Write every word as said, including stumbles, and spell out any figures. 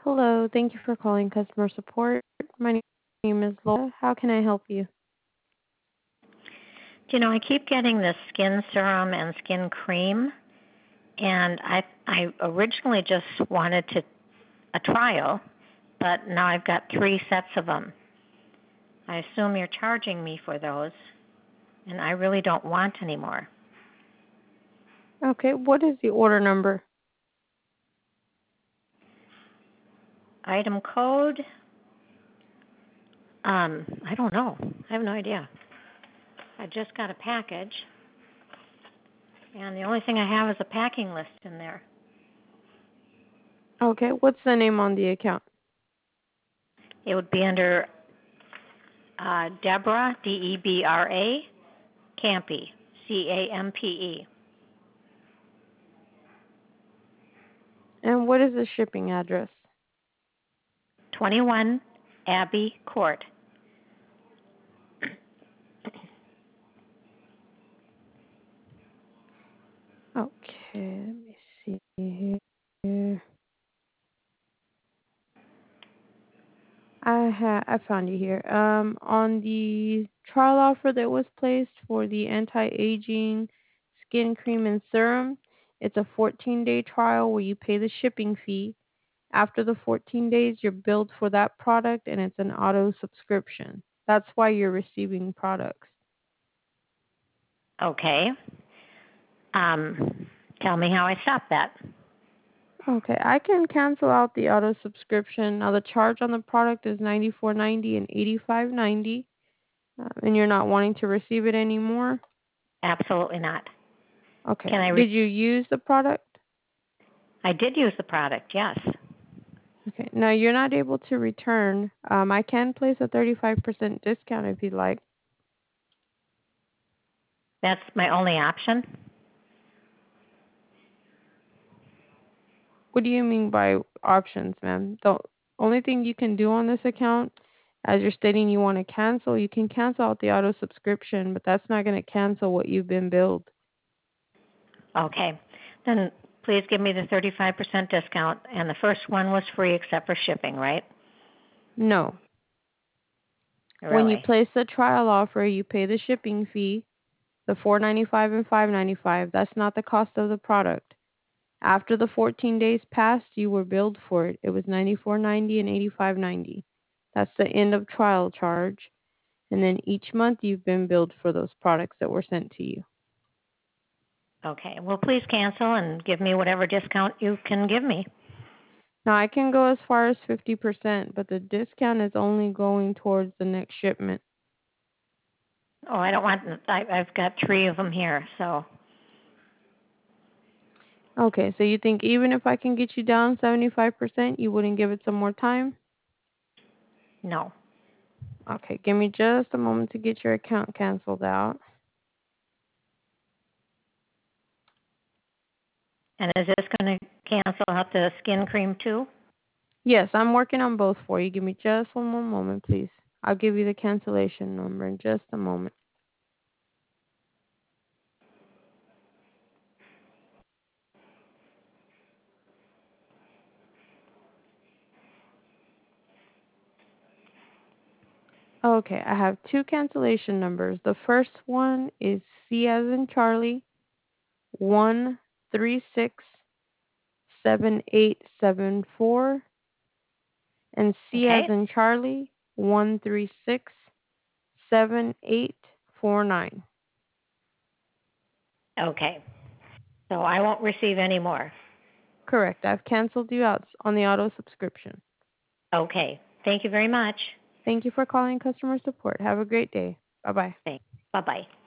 Hello, thank you for calling customer support. My name is Laura. How can I help you? You know, I keep getting this skin serum and skin cream, and I I originally just wanted to a trial, but now I've got three sets of them. I assume you're charging me for those, and I really don't want any more. Okay, what is the order number? Item code? Um, I don't know. I have no idea. I just got a package, and the only thing I have is a packing list in there. Okay, what's the name on the account? It would be under uh, Deborah, D E B R A, Campy, C A M P E. And what is the shipping address? twenty-one Abbey Court. Okay, let me see here. I ha I found you here. Um, on the trial offer that was placed for the anti-aging skin cream and serum, it's a fourteen day trial where you pay the shipping fee. After the fourteen days, you're billed for that product and it's an auto subscription. That's why you're receiving products. Okay. Um, tell me how I stop that. Okay, I can cancel out the auto subscription. Now the charge on the product is ninety-four ninety and eighty-five ninety, uh, and you're not wanting to receive it anymore. Absolutely not. Okay. Can I? Re- Did you use the product? I did use the product. Yes. Okay. Now you're not able to return. Um, I can place a thirty-five percent discount if you'd like. That's my only option. What do you mean by options, ma'am? The only thing you can do on this account, as you're stating you want to cancel, you can cancel out the auto subscription, but that's not going to cancel what you've been billed. Okay. Then please give me the thirty-five percent discount. And the first one was free except for shipping, right? No. When you Really? place the trial offer, you pay the shipping fee, the four ninety-five and five ninety-five. That's not the cost of the product. After the fourteen days passed, you were billed for it. It was ninety-four ninety and eighty-five ninety. That's the end of trial charge. And then each month you've been billed for those products that were sent to you. Okay. Well, please cancel and give me whatever discount you can give me. Now I can go as far as fifty percent, but the discount is only going towards the next shipment. Oh, I don't want. I, I've got three of them here, so Okay, so you think even if I can get you down seventy-five percent, you wouldn't give it some more time? no. Okay, give me just a moment to get your account canceled out. And is this going to cancel out the skin cream too? Yes, I'm working on both for you. Give me just one more moment, please. I'll give you the cancellation number in just a moment. Okay, I have two cancellation numbers. The first one is C as in Charlie, one three six seven eight seven four, and C as Okay. in Charlie, one three six seven eight four nine. Okay. So I won't receive any more. Correct. I've canceled you out on the auto subscription. Okay. Thank you very much. Thank you for calling customer support. Have a great day. Bye bye. Thanks. Bye-bye.